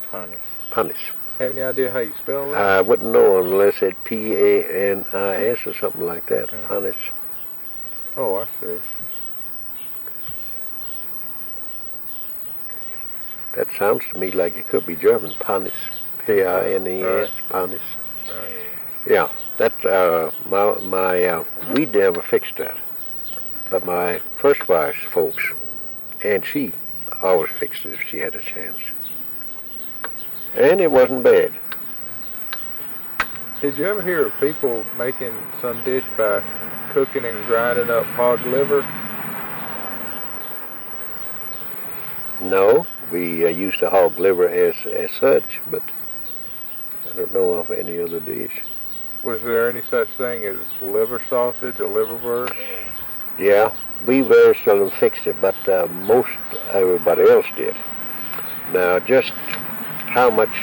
Punis. Punis. Have any idea how you spell that? I wouldn't know unless it Panis or something like that. Punis. Oh, I see. That sounds to me like it could be German. Panis. Panis. Panis. Yeah, that we never fixed that. But my first wife's folks, and she always fixed it if she had a chance. And it wasn't bad. Did you ever hear of people making some dish by cooking and grinding up hog liver? No, we used the hog liver as such, but I don't know of any other dish. Was there any such thing as liver sausage or liverwurst? Yeah, we very seldom fixed it, but most everybody else did. Now, just how much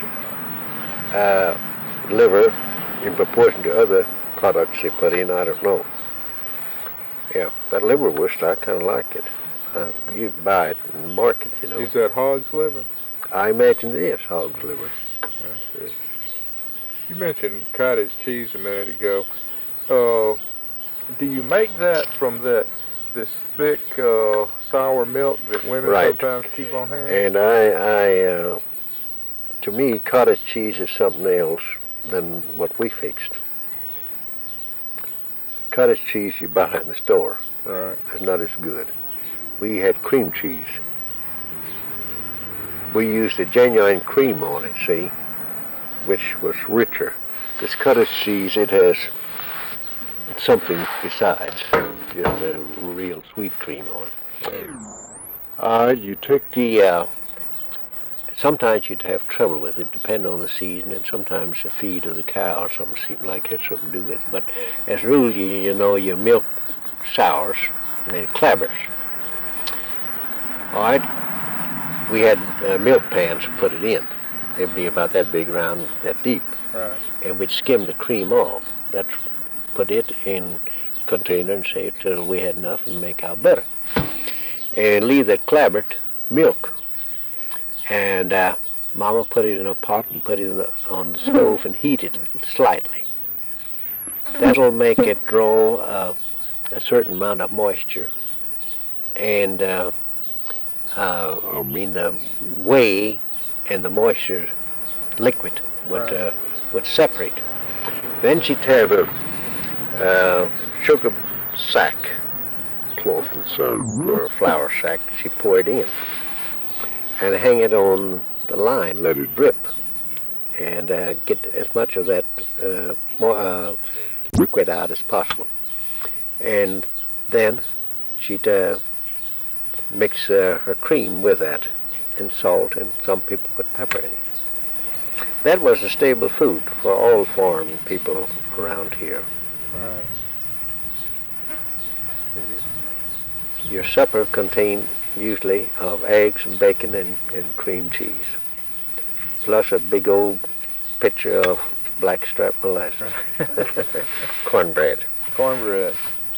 liver in proportion to other products they put in, I don't know. Yeah, that liverwurst, I kind of like it. You buy it in the market, you know. Is that hog's liver? I imagine it is hog's liver. I see. You mentioned cottage cheese a minute ago. Do you make that from this thick sour milk that women sometimes keep on hand? And I to me, cottage cheese is something else than what we fixed. Cottage cheese you buy in the store is not as good. We had cream cheese. We used a genuine cream on it, see, which was richer. This cottage cheese, it has something besides just a real sweet cream on it. You take the, sometimes you'd have trouble with it, depending on the season, and sometimes the feed of the cow or something seemed like it had something to do with it. But as a rule, you know, your milk sours and it clabbers. All right, we had milk pans to put it in. They'd be about that big, round, that deep. Right. And we'd skim the cream off. That's put it in a container and say it till we had enough and make our butter. And leave that clabbered milk. And Mama put it in a pot and put it on the stove and heat it slightly. That'll make it draw a certain amount of moisture. And the whey and the moisture liquid would separate. Then she'd have a sugar sack, cloth and so, or a flour sack. She'd pour it in and hang it on the line, let it drip, and get as much of that liquid out as possible. And then she'd mix her cream with that, and salt, and some people put pepper in it. That was a staple food for all farm people around here. Right. Your supper contained usually of eggs and bacon and cream cheese, plus a big old pitcher of blackstrap molasses. Cornbread. Cornbread.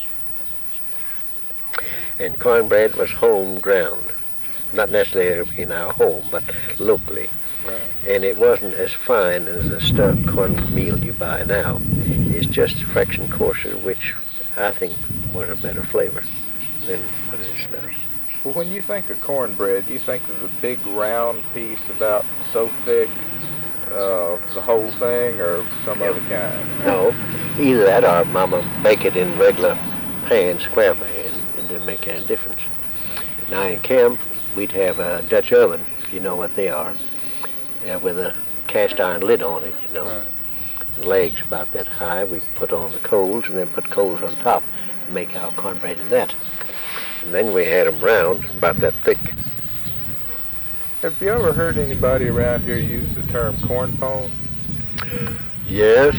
And cornbread was home ground. Not necessarily in our home, but locally. Right. And it wasn't as fine as the stuffed cornmeal you buy now. It's just a fraction coarser, which I think was a better flavor than what it is now. Well, when you think of cornbread, do you think of the big round piece about so thick, the whole thing, or some other kind? No, either that or Mama bake it in regular pan, square pan, and didn't make any difference. Now in camp, we'd have a Dutch oven, if you know what they are, with a cast iron lid on it, you know. Right. The legs about that high. We put on the coals and then put coals on top and make our cornbread in that. And then we had them round, about that thick. Have you ever heard anybody around here use the term corn pone? Yes.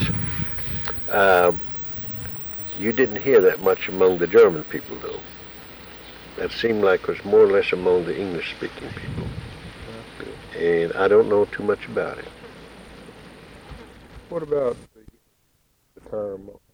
You didn't hear that much among the German people, though. That seemed like it was more or less among the English-speaking people. And I don't know too much about it. What about the term